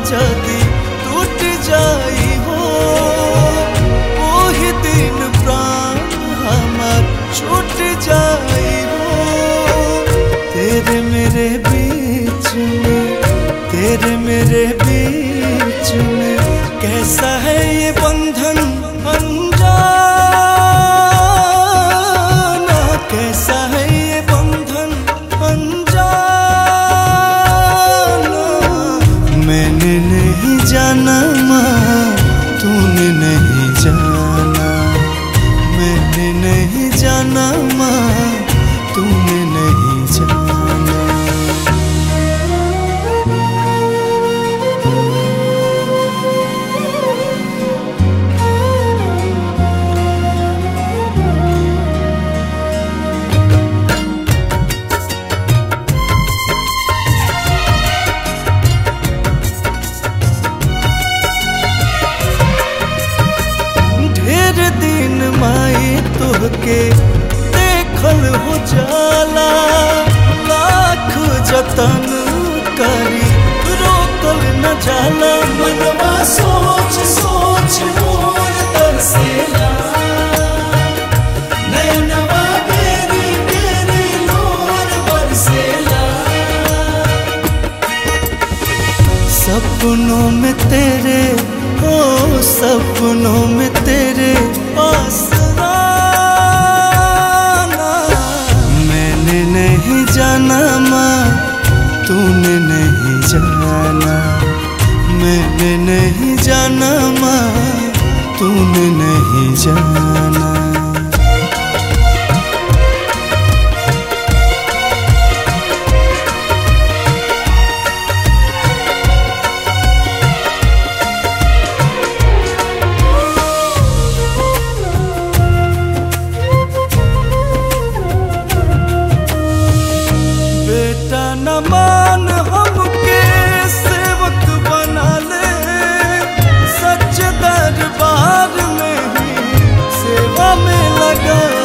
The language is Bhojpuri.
जदी टूट जाई हो वही दिन प्राण हमार छूट जाई हो। तेरे मेरे बीच में, तेरे मेरे बीच में कैसा है ये बंधन अनजाना, कैसा है ये बंधन अनजाना। मैंने नहीं जाना माँ तूने नहीं जाना, मैंने नहीं जाना माँ तूने नहीं जाना। दिन माई तोहके देखल हो जाला, लाख जतन करी रोकल न जाला। मनवा सोच सोच मोर तरसेला, नैनवा बेरी बेरी लोर बरसेला। सपनों में तेरे ओ सपनों में तेरे पास आना। मैंने नहीं जाना माँ तूने नहीं जाना, मैंने नहीं जाना माँ तूने नहीं जाना। न मान हमके सेवक बना ले, सच दरबार में ही सेवा में लगा